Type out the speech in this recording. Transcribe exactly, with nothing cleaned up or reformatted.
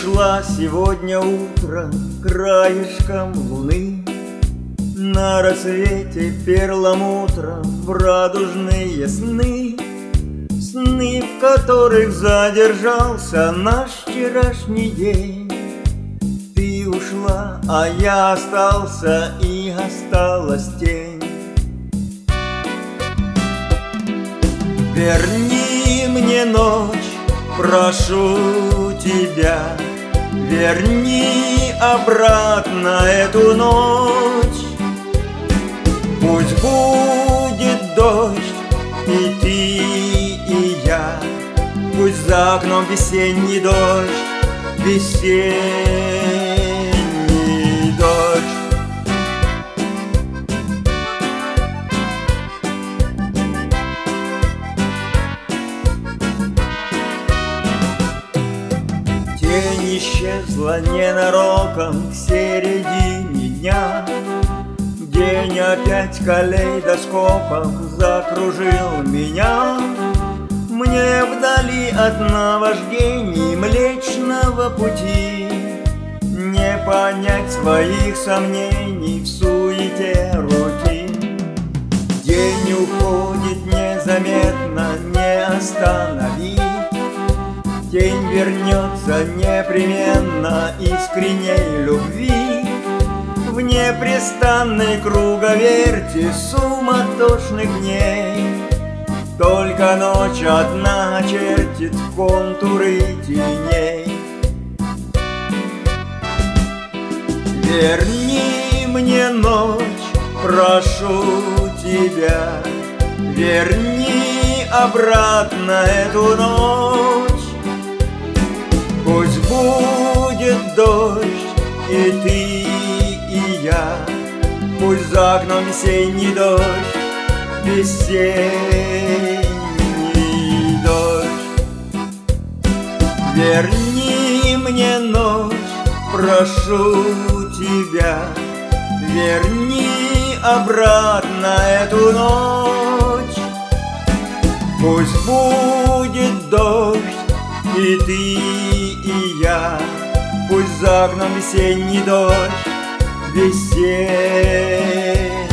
ушла сегодня утром краешком луны, на рассвете перламутром в радужные сны, сны, в которых задержался наш вчерашний день. Ты ушла, а я остался, и осталась тень. Верни мне ночь, прошу тебя, верни обратно эту ночь. Пусть будет дождь, и ты, и я, пусть за окном весенний дождь, весенний дождь. Тень исчезла ненароком к середине дня. День опять калейдоскопом закружил меня. Мне вдали от наваждений Млечного Пути не понять своих сомнений в суете рутин. День уходит незаметно, не остановить. День вернется непременно искренней любви в непрестанной круговерти суматошных дней. Только ночь одна чертит контуры теней. Верни мне ночь, прошу тебя, верни обратно эту ночь. Пусть будет дождь, и ты, и я, пусть за окном весенний дождь, весенний дождь. Верни мне ночь, прошу тебя, верни обратно эту ночь. Пусть будет дождь, и ты, и я, пусть за окном весенний дождь, весенний.